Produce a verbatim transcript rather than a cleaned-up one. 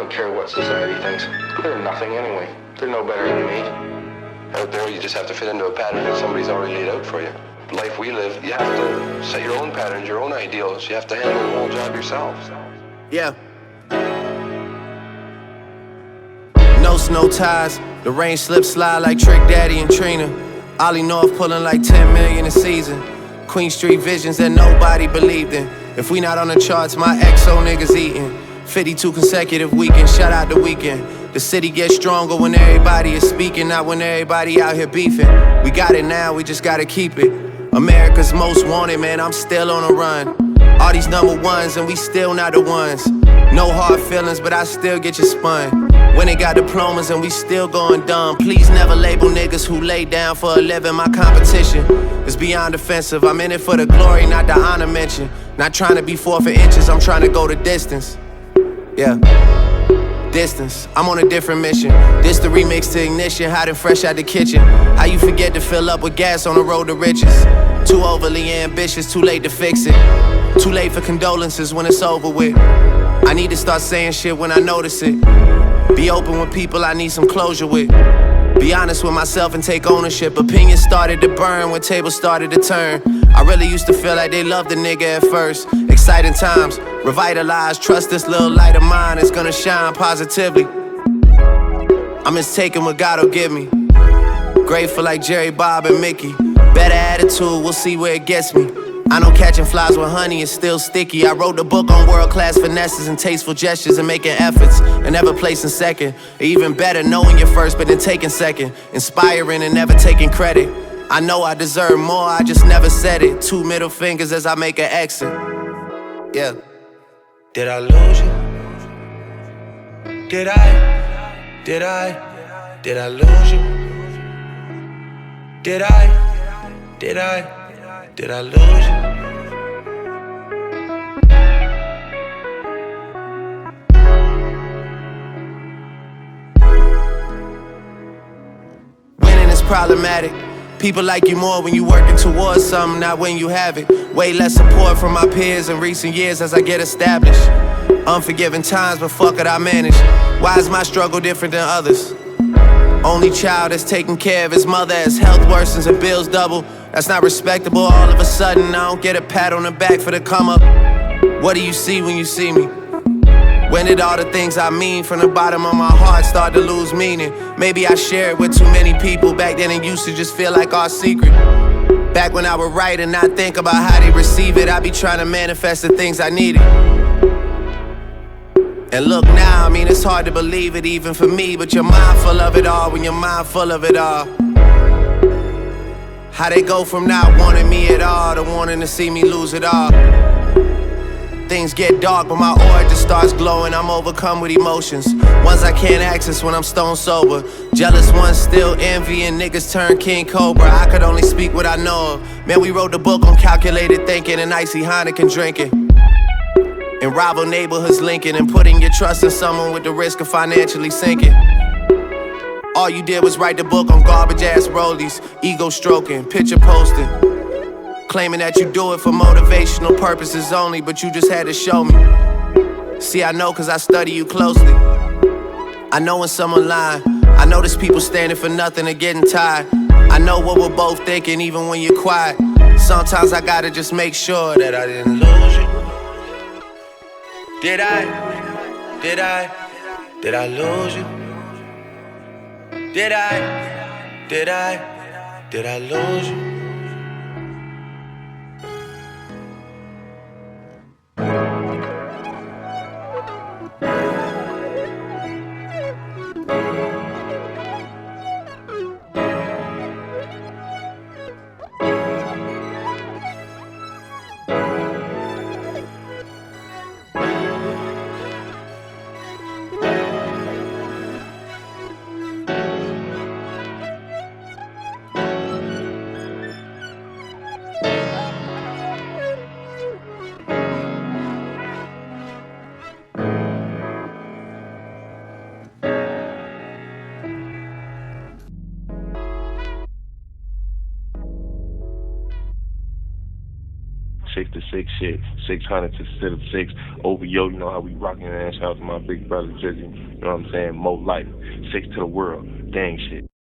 don't care what society thinks. They're nothing anyway. They're no better than me. Out there, you just have to fit into a pattern that somebody's already laid out for you. The life we live, you have to set your own patterns, your own ideals. You have to handle the whole job yourself. Yeah. No snow ties, the rain slip slide like Trick Daddy and Trina. Ollie North pulling like ten million a season. Queen Street visions that nobody believed in. If we not on the charts, my X O niggas eating. fifty-two consecutive weekends, shout out the weekend. The city gets stronger when everybody is speaking, not when everybody out here beefing. We got it now, we just gotta keep it. America's most wanted, man, I'm still on a run. All these number ones and we still not the ones. No hard feelings, but I still get you spun. When they got diplomas and we still going dumb. Please never label niggas who lay down for a living. My competition is beyond offensive. I'm in it for the glory, not the honor mention. Not trying to be four for inches, I'm trying to go the distance. Yeah, distance, I'm on a different mission. This the remix to Ignition, hot and fresh out the kitchen. How you forget to fill up with gas on the road to riches? Too overly ambitious, too late to fix it. Too late for condolences when it's over with. I need to start saying shit when I notice it. Be open with people I need some closure with. Be honest with myself and take ownership. Opinions started to burn when tables started to turn. I really used to feel like they loved the nigga at first. Exciting times, revitalized. Trust this little light of mine, it's gonna shine positively. I'm just taking what God will give me. Grateful like Jerry, Bob, and Mickey. Better attitude, we'll see where it gets me. I know catching flies with honey is still sticky. I wrote the book on world-class finesses and tasteful gestures and making efforts and never placing second. Or even better, knowing you're first but then taking second. Inspiring and never taking credit. I know I deserve more, I just never said it. Two middle fingers as I make an exit. Yeah. Did I lose you? Did I? Did I? Did I lose you? Did I? Did I? Did I lose you? Winning is problematic. People like you more when you working towards something, not when you have it. Way less support from my peers in recent years as I get established. Unforgiving times, but fuck it, I manage. Why is my struggle different than others? Only child that's taking care of his mother as health worsens and bills double. That's not respectable. All of a sudden, I don't get a pat on the back for the come up. What do you see when you see me? When did all the things I mean from the bottom of my heart start to lose meaning? Maybe I share it with too many people. Back then it used to just feel like our secret. Back when I would write and not think about how they receive it, I'd be trying to manifest the things I needed. And look now, I mean it's hard to believe it even for me, but you're mindful of it all when you're mindful of it all. How they go from not wanting me at all to wanting to see me lose it all. Things get dark, but my aura just starts glowing. I'm overcome with emotions, ones I can't access when I'm stone sober. Jealous ones still envying, niggas turn King Cobra. I could only speak what I know of. Man, we wrote the book on calculated thinking and icy Heineken drinking. In rival neighborhoods linking and putting your trust in someone with the risk of financially sinking. All you did was write the book on garbage ass rollies, ego stroking, picture posting. Claiming that you do it for motivational purposes only, but you just had to show me. See, I know cause I study you closely. I know when someone lying. I notice people standing for nothing and getting tired. I know what we're both thinking even when you're quiet. Sometimes I gotta just make sure that I didn't lose you. Did I? Did I? Did I lose you? Did I? Did I? Did I lose you? six to six shit, six hundred instead of six. O V O, you know how we rocking, man. Shout out to my big brother Jizzy. You know what I'm saying? Mo Life, six to the world, gang shit.